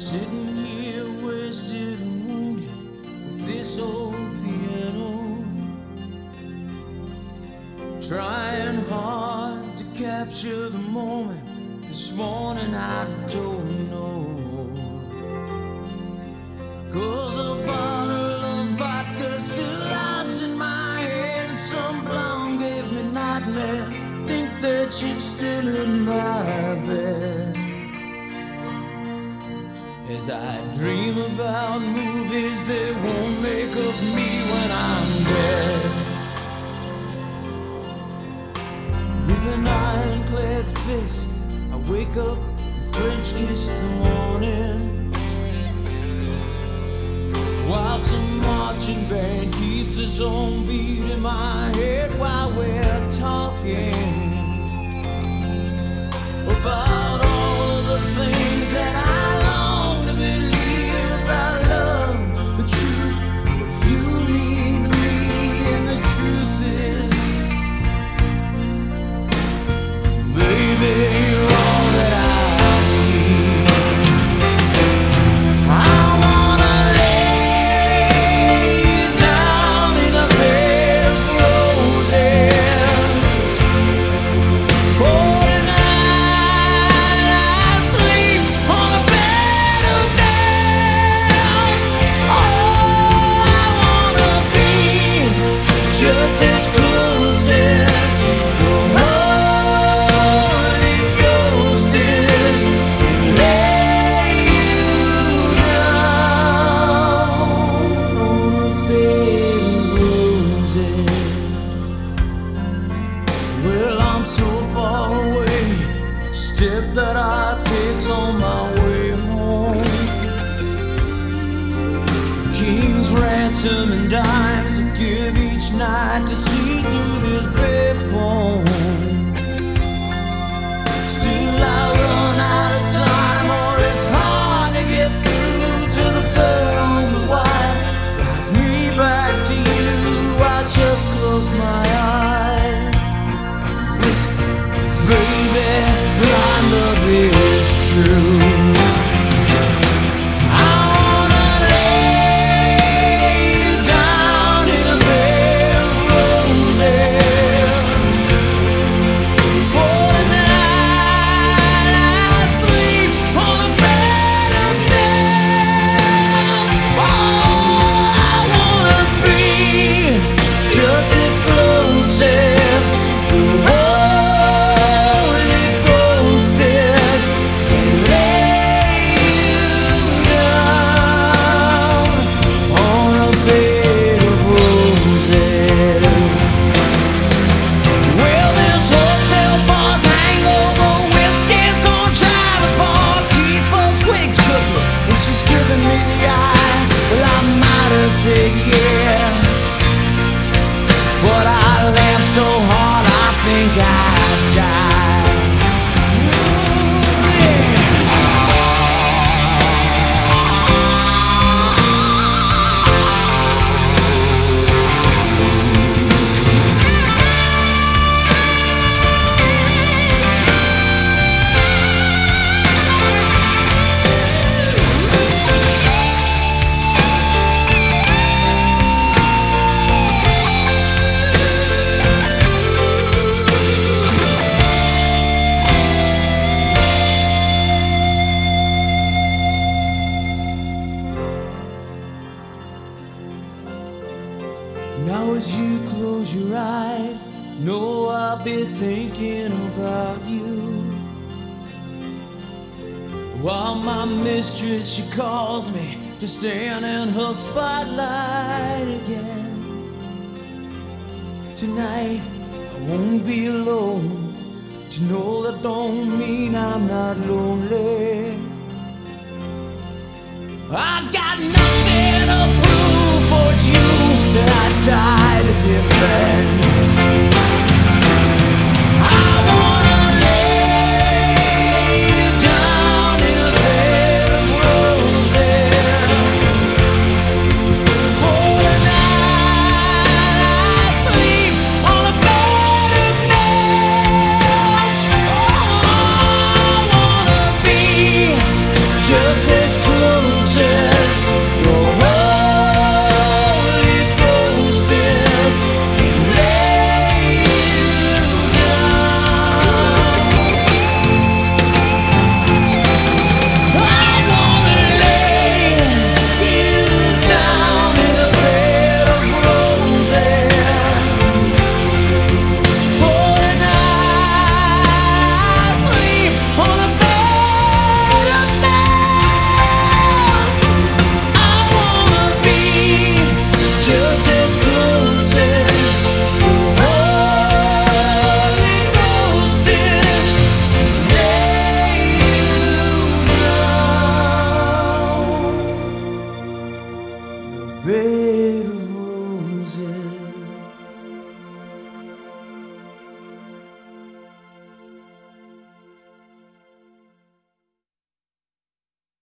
Sitting here wasted and wounded with this old piano, trying hard to capture the moment. This morning I don't know, 'cause a bottle of vodka still lodged in my head, and some blonde gave me nightmares. Think that she's still in my bed as I dream about movies they won't make of me when I'm dead. With an ironclad fist, I wake up and French kiss the morning, while some marching band keeps its own beat in my head while we're talking about all of the things that I long to believe about love, the truth, what you mean to me, and the truth is, baby, you're all that I need. I wanna lay you down in a bed of roses. Oh, just as close as the Holy Ghost is, and lay you down on a bed of roses. Well, I'm so far away, the step that I take's on my way home. King's ransom and dimes I give each night to see through this payphone. Still I run out of time, or it's hard to get through to the bird on the wire. Flies me back to you, I just close my eyes, whisper, baby, blind love is true. Yeah, but I laughed so hard I think I'd die. Ooh, yeah. Now as you close your eyes, know I'll be thinking about you, while my mistress, she calls me to stand in her spotlight again. Tonight I won't be alone, to know that don't mean I'm not lonely. I got nothing to prove, for it's you that I died to defend.